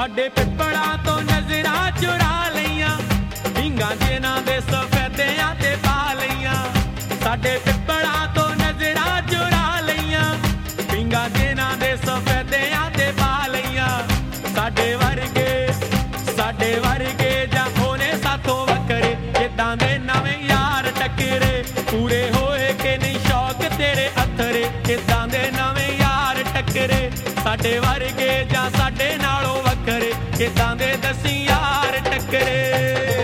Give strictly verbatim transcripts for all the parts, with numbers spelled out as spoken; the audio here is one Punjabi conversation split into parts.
ਸਾਡੇ ਪਿੱਪਲਾਂ ਤੋਂ ਨਜ਼ਰਾਂ ਚੁਰਾ ਲਈਆਂ, ਢੀਂਗਾਂ ਜਿਨ੍ਹਾਂ ਦੇ ਸਫੈਦਿਆਂ ਤੇ ਪਾ ਲਈਆਂ। ਸਾਡੇ ਪਿੱਪਲਾਂ ਤੋਂ ਨਜ਼ਰਾਂ ਚੁਰਾ ਲਈਆਂ, ਢੀਂਗਾਂ ਜਿਨ੍ਹਾਂ ਦੇ ਸਫੈਦਿਆਂ ਤੇ ਪਾ ਲਈਆਂ। ਸਾਡੇ ਵਰਗੇ ਸਾਡੇ ਵਰਗੇ ਜਾਂ ਉਹਨੇ ਸਾਥੋਂ ਵੱਖਰੇ, ਕਿੱਦਾਂ ਦੇ ਨਵੇਂ ਯਾਰ ਟੱਕਰੇ, ਪੂਰੇ ਹੋਏ ਕਿ ਨਹੀਂ ਸ਼ੌਕ ਤੇਰੇ ਅਥਰੇ, ਕਿੱਦਾਂ ਦੇ ਨਵੇਂ ਯਾਰ ਟੱਕਰੇ। ਸਾਡੇ ਵਰਗੇ ਜਾਂ ਸਾਡੇ ਨਾਲੋਂ ਵੱਖਰੇ, ਕਿੱਦਾਂ ਦੇ ਦਸੀਂ ਯਾਰ ਟੱਕਰੇ।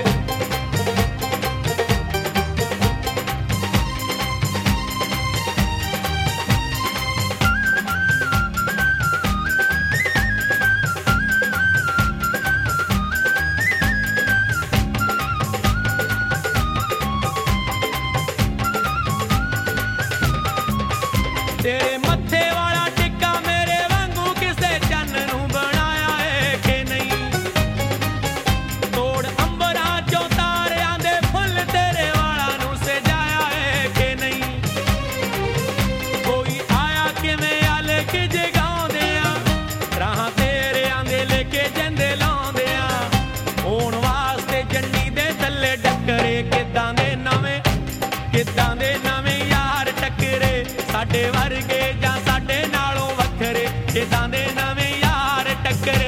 ਤੇਰੇ ਮੱਥੇ ਵਾਲਾ ਟਿੱਕਾ ਮੇਰੇ ਵਾਂਗੂ ਕਿਸੇ ਚੰਨ ਨੂੰ ਬਣਾਇਆ ਏ ਕਿ ਨਹੀਂ। ਤੋੜ ਅੰਬਰਾਂ ਚੋਂ ਤਾਰਿਆਂ ਦੇ ਫੁੱਲ ਤੇਰੇ ਵਾਲਾਂ ਨੂੰ ਸਜਾਇਆ ਏ ਕਿ ਨਹੀਂ। ਕੋਈ ਆਇਆ ਕਿਵੇਂ ਆਲੇ ਕਿ ਜਗਾਉਂਦੇ ਆ, ਰਾਹਾਂ ਤੇਰਿਆਂ ਦੇ ਲੈ ਕੇ ਜਾਂਦੇ ਲਾਉਂਦੇ ਆ। ਹੋਣ ਵਾਸਤੇ ਜੰਡੀ ਦੇ ਥੱਲੇ ਡੱਕਰੇ, ਕਿੱਦਾਂ ਦੇ ਨਵੇਂ ਕਿੱਦਾਂ ਦੇ ਨਵੇਂ ਯਾਰ ਟੱਕਰੇ। ਸਾਡੇ ਵਰਗੇ ਜਾਂ ਸਾਡੇ ਨਾਲੋਂ ਵੱਖਰੇ, ਕਿੱਦਾਂ ਦੇ ਨਵੇਂ ਯਾਰ ਟੱਕਰੇ।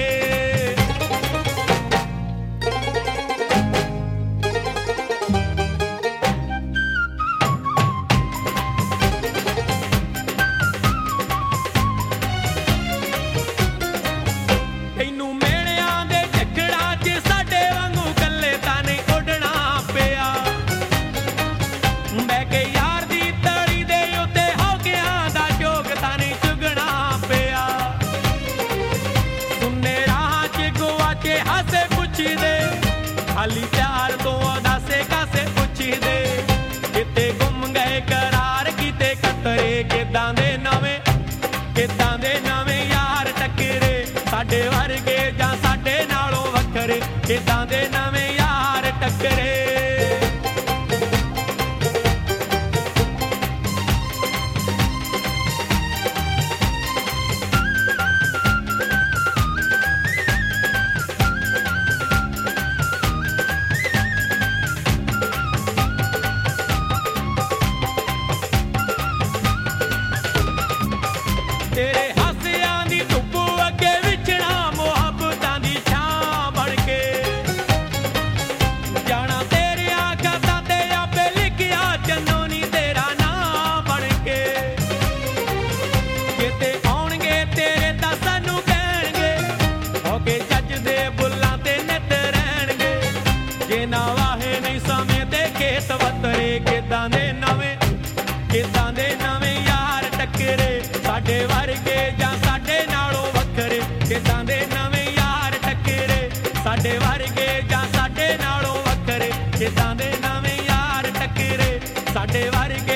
ਤੈਨੂੰ ਮੇਲਿਆਂ ਦੇ ਝੱਖੜਾਂ 'ਚ ਸਾਡੇ ਵਾਂਗੂ ਕੱਲੇ ਤਾਂ ਨਹੀਂ ਉੱਡਣਾ ਪਿਆ। ਬਹਿ ਕੇ ਯਾਰ ਦੀ ਤਲੀ ਦੇ ਉੱਤੇ ਹੌਕਿਆਂ ਦਾ ਜੋਗ ਤਾਂ ਨਹੀਂ ਚੁਗਣਾ ਪਿਆ। ਸੁੰਨੇ ਰਾਹਾਂ 'ਚ ਗੁਆਚੇ ਹਾਸੇ ਪੁੱਛਦੇ, ਖਾਲੀ ਪਿਆਰ ਤੋਂ ਉਦਾਸੇ ਕਾਸੇ ਪੁੱਛਦੇ। ਕਿਤੇ ਗੁੰਮ ਗਏ ਕਰਾਰ ਕੀਤੇ ਕਤਰੇ, ਕਿੱਦਾਂ ਦੇ ਨਵੇਂ ਕਿੱਦਾਂ ਦੇ ਨਵੇਂ ਯਾਰ ਟੱਕਰੇ। ਸਾਡੇ ਵਰਗੇ ਜਾਂ ਸਾਡੇ ਨਾਲੋਂ ਵੱਖਰੇ, ਕਿੱਦਾਂ ਦੇ ਨਵੇਂ ਯਾਰ ਟੱਕਰੇ। ਤੇਰੇ ਹਾਸਿਆਂ ਦੀ ਧੁੱਪ ਅੱਗੇ ਵਿਛਣਾ ਮੁਹੱਬਤਾਂ ਦੀ ਛਾਂ ਬਣ ਕੇ। ਜਾਣਾ ਤੇਰੀਆਂ ਖਾਤਾਂ ਤੇ ਆਪੇ ਲਿਖਿਆ ਚੰਨੋ ਨੀ ਤੇਰਾ ਨਾਂ ਬਣ ਕੇ। ਕਿਤੇ ਆਉਣਗੇ ਤੇਰੇ ਤਾਂ ਸਾਨੂੰ ਕਹਿਣਗੇ, ਹੋ ਕੇ ਜੱਜ ਦੇ ਬੁੱਲਾਂ ਤੇ ਨਿੱਤ ਰਹਿਣਗੇ। ਜੇ ਨਾ ਵਾਹੇ ਨਹੀਂ ਸਮੇਂ ਤੇ ਖੇਤ ਵਤਰੇ, ਕਿੱਦਾਂ ਦੇ ਨਵੇਂ ਕਿੱਦਾਂ ਦੇ ਨਵੇਂ ਯਾਰ ਟੱਕਰੇ। ਸਾਡੇ ਵਰਗੇ ਜਾਂ ਸਾਡੇ ਨਾਲੋਂ ਵੱਖਰੇ, ਕਿੱਦਾਂ ਦੇ ਨਵੇਂ ਯਾਰ ਟੱਕਰੇ। ਸਾਡੇ ਵਰਗੇ ਜਾਂ ਸਾਡੇ ਨਾਲੋਂ ਵੱਖਰੇ, ਕਿੱਦਾਂ ਦੇ ਨਵੇਂ ਯਾਰ ਟੱਕਰੇ। ਸਾਡੇ ਵਰਗੇ